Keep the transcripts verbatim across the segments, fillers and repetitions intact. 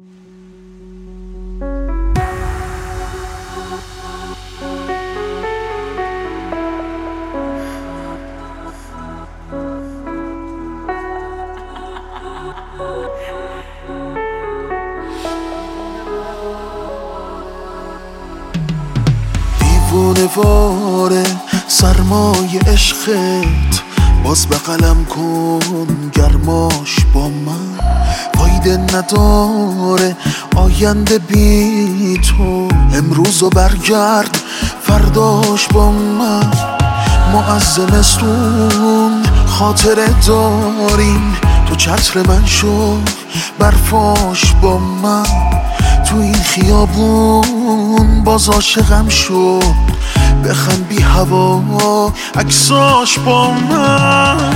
دیوونه واره سرمای عشقت، باز بغلم کن گرماش با من. فایده نداره آینده بی تو، امروزو برگرد فرداش با من. ما از زمستون خاطره داریم، تو چتر من شو برفاش با من. تو این خیابون باز عاشقم شو، بخند بی هوا عکساش با من.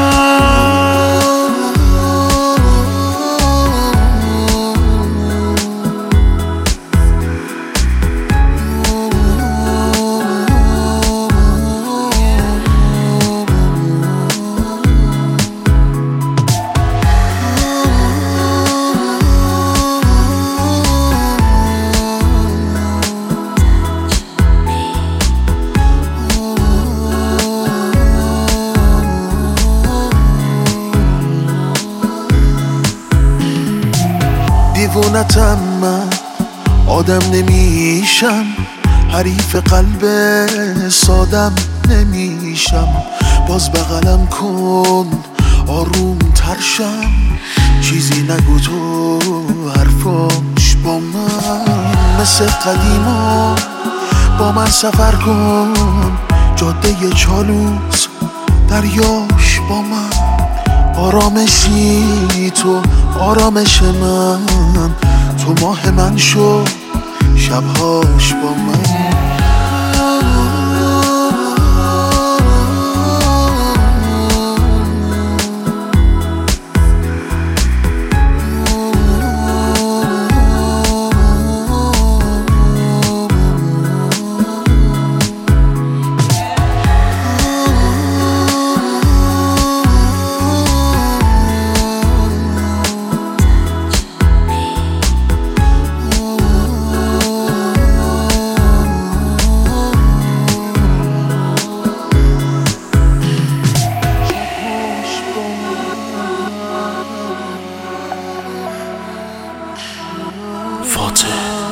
دیوونتم من، آدم نمیشم، حریف قلب سادم نمیشم. باز بغلم کن آروم ترشم، چیزی نگو تو حرفاش با من. مثل قدیما با من سفر کن، جاده چالوس دریاش با من. آرامشی تو آرامش من، تو ماه من شو شبهاش با من. فاتح